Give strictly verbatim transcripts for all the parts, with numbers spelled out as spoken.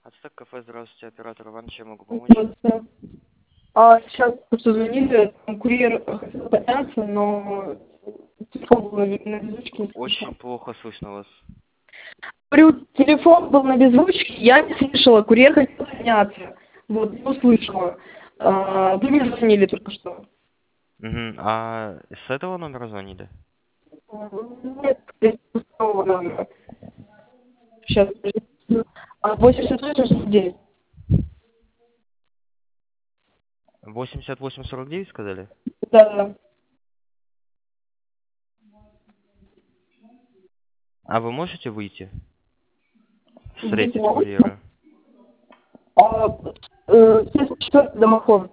Ацтек кафе, здравствуйте, оператор Иван, чем могу помочь? Здравствуйте. А сейчас просто звонили, там курьер хотел подняться, но телефон был на, ви- на беззвучке, не Очень слышала. плохо слышно вас. Говорю, телефон был на беззвучке, я не слышала, курьер хотел подняться. Вот, не услышала. А, вы мне звонили только что. Угу. А с этого номера звонили? Нет, с пустого номера. Сейчас, а, восемьдесят восемь сорок девять. восемьдесят восемь сорок девять сказали? Да, да. А вы можете выйти? Выйти Встретить могу? курьера? А, э, четвертый домофон.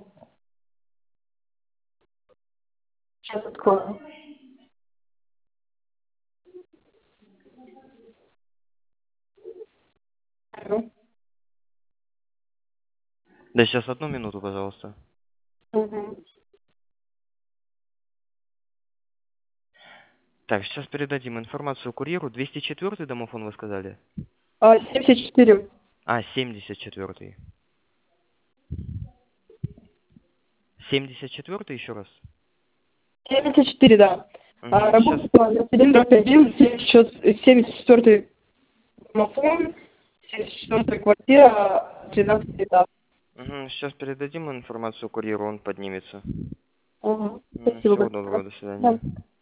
Сейчас открою. Алло. Да, сейчас одну минуту, пожалуйста. Мгм. Так, сейчас передадим информацию курьеру. двести четвёртый домофон вы сказали? А, семьдесят четыре. А, семьдесят четвёртый. семьдесят четвёртый еще раз? семьдесят четыре, да. А, Угу, сейчас. работает цилиндров один, семьдесят четвёртый домофон, семьдесят четвёртая квартира, тринадцатый этаж. Угу, сейчас передадим информацию курьеру, он поднимется. Угу. М, Спасибо Всего большое. доброго, до Да. свидания.